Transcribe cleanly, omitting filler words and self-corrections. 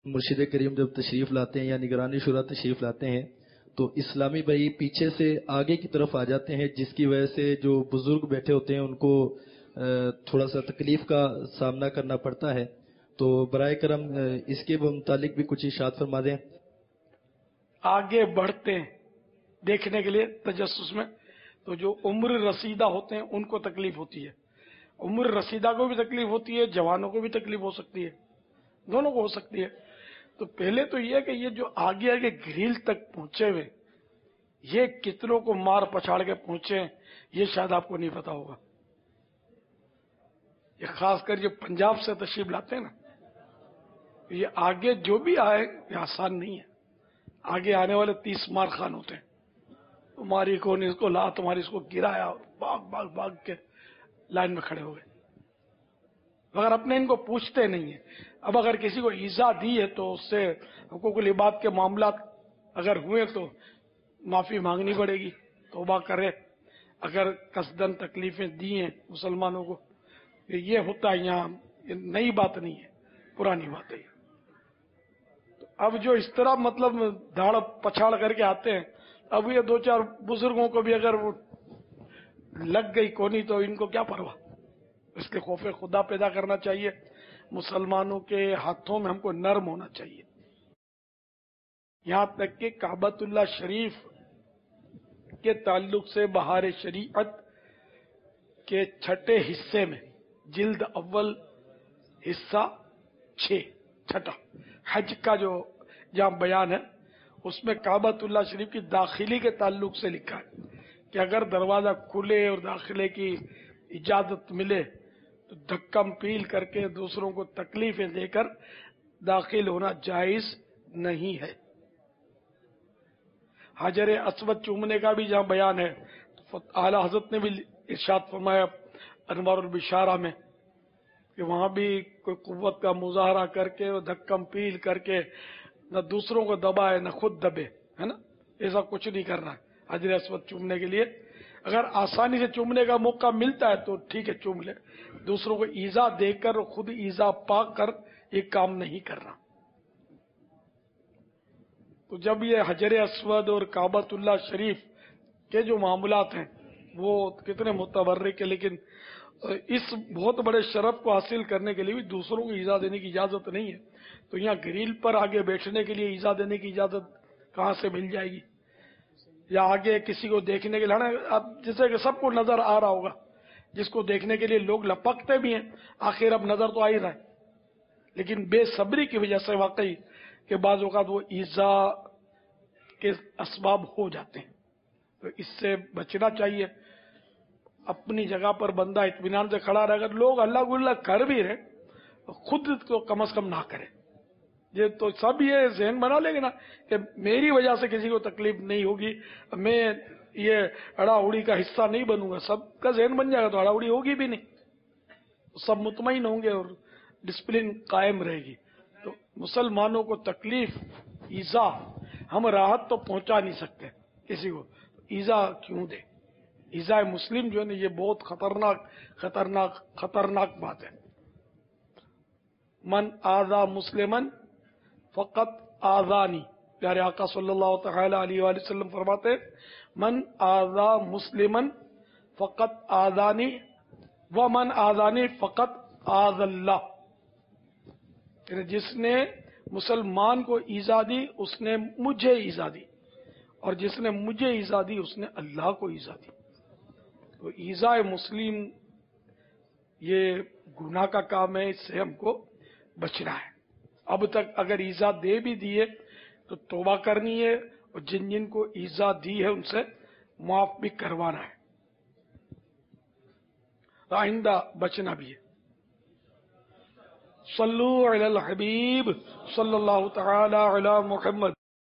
مرشد کریم جب تشریف لاتے ہیں یا نگرانی شورا تشریف لاتے ہیں تو اسلامی بھائی پیچھے سے آگے کی طرف آ جاتے ہیں، جس کی وجہ سے جو بزرگ بیٹھے ہوتے ہیں ان کو تھوڑا سا تکلیف کا سامنا کرنا پڑتا ہے. تو برائے کرم اس کے متعلق بھی کچھ ارشاد فرما دیں. آگے بڑھتے ہیں دیکھنے کے لیے تجسس میں، تو جو عمر رسیدہ ہوتے ہیں ان کو تکلیف ہوتی ہے. عمر رسیدہ کو بھی تکلیف ہوتی ہے، جوانوں کو بھی تکلیف ہو سکتی ہے، دونوں کو ہو سکتی ہے. تو پہلے تو یہ کہ یہ جو آگے آگے گریل تک پہنچے ہوئے، یہ کتنوں کو مار پچھاڑ کے پہنچے ہیں یہ شاید آپ کو نہیں پتا ہوگا. یہ خاص کر جو پنجاب سے تشریف لاتے ہیں نا، یہ آگے جو بھی آئے یہ آسان نہیں ہے. آگے آنے والے 30 مار خان ہوتے ہیں. تمہاری کون اس کو لا، تمہاری اس کو گرایا، اور بھاگ کے لائن میں کھڑے ہو گئے. مگر اپنے ان کو پوچھتے نہیں ہیں. اب اگر کسی کو ایذا دی ہے تو اس سے حقوق العباد کے معاملات اگر ہوئے تو معافی مانگنی پڑے گی، توبہ کرے. اگر قصدن تکلیفیں دی ہیں مسلمانوں کو، یہ ہوتا ہے یہاں، یہ نئی بات نہیں ہے، پرانی بات ہے. تو اب جو اس طرح مطلب دھاڑ پچھاڑ کر کے آتے ہیں، اب یہ 2-4 بزرگوں کو بھی اگر وہ لگ گئی کونی تو ان کو کیا پرواہ. اس کے خوف خدا پیدا کرنا چاہیے. مسلمانوں کے ہاتھوں میں ہم کو نرم ہونا چاہیے. یہاں تک کہ کعبۃ اللہ شریف کے تعلق سے بہار شریعت کے 6 حصے میں، جلد اول حصہ 6 حج کا جو جہاں بیان ہے، اس میں کعبۃ اللہ شریف کی داخلی کے تعلق سے لکھا ہے کہ اگر دروازہ کھلے اور داخلے کی اجازت ملے تو دھکم پیل کر کے دوسروں کو تکلیفیں دے کر داخل ہونا جائز نہیں ہے. حجر اسود چومنے کا بھی جہاں بیان ہے، اعلی حضرت نے بھی ارشاد فرمایا انوار البشارہ میں کہ وہاں بھی کوئی قوت کا مظاہرہ کر کے دھکم پیل کر کے نہ دوسروں کو دبائے نہ خود دبے، ہے نا، ایسا کچھ نہیں کرنا ہے. حجر اسود چومنے کے لیے اگر آسانی سے چومنے کا موقع ملتا ہے تو ٹھیک ہے، چوم لے. دوسروں کو ایذا دے کر اور خود ایذا پا کر یہ کام نہیں کرنا. تو جب یہ حجر اسود اور کعبۃ اللہ شریف کے جو معاملات ہیں وہ کتنے متبرک ہیں، لیکن اس بہت بڑے شرف کو حاصل کرنے کے لیے بھی دوسروں کو ایذا دینے کی اجازت نہیں ہے. تو یہاں گریل پر آگے بیٹھنے کے لیے ایذا دینے کی اجازت کہاں سے مل جائے گی؟ یا آگے کسی کو دیکھنے کے لیے، اب جیسے کہ سب کو نظر آ رہا ہوگا، جس کو دیکھنے کے لیے لوگ لپکتے بھی ہیں، آخر اب نظر تو آ ہی رہا ہے، لیکن بے صبری کی وجہ سے واقعی کہ بعض اوقات وہ ایذا کے اسباب ہو جاتے ہیں. تو اس سے بچنا چاہیے. اپنی جگہ پر بندہ اطمینان سے کھڑا رہے. اگر لوگ اللہ گلہ کر بھی رہے خود تو کم از کم نہ کرے. یہ تو سب یہ ذہن بنا لیں گے نا کہ میری وجہ سے کسی کو تکلیف نہیں ہوگی، میں یہ اڑا اڑی کا حصہ نہیں بنوں گا. سب کا ذہن بن جائے گا تو اڑا اڑی ہوگی بھی نہیں، سب مطمئن ہوں گے اور ڈسپلن قائم رہے گی. تو مسلمانوں کو تکلیف، ایذا، ہم راحت تو پہنچا نہیں سکتے کسی کو، ایذا کیوں دے؟ ایذا مسلم جو ہے نا، یہ بہت خطرناک بات ہے. من آذا مسلمن فقط آذانی، پیارے آقا صلی اللہ تعالی علیہ وآلہ وسلم فرماتے ہیں من آذا مسلمن فقط آذانی ومن آذانی فقط آذ اللہ. یعنی جس نے مسلمان کو ایذا دی اس نے مجھے ایذا دی، اور جس نے مجھے ایذا دی اس نے اللہ کو ایذا دی. تو ایذا مسلم یہ گناہ کا کام ہے، اس سے ہم کو بچنا ہے. اب تک اگر ایذا دے بھی دیے تو توبہ کرنی ہے، اور جن جن کو ایذا دی ہے ان سے معاف بھی کروانا ہے، آئندہ بچنا بھی ہے. صلو علی الحبیب صلی اللہ تعالی علی محمد.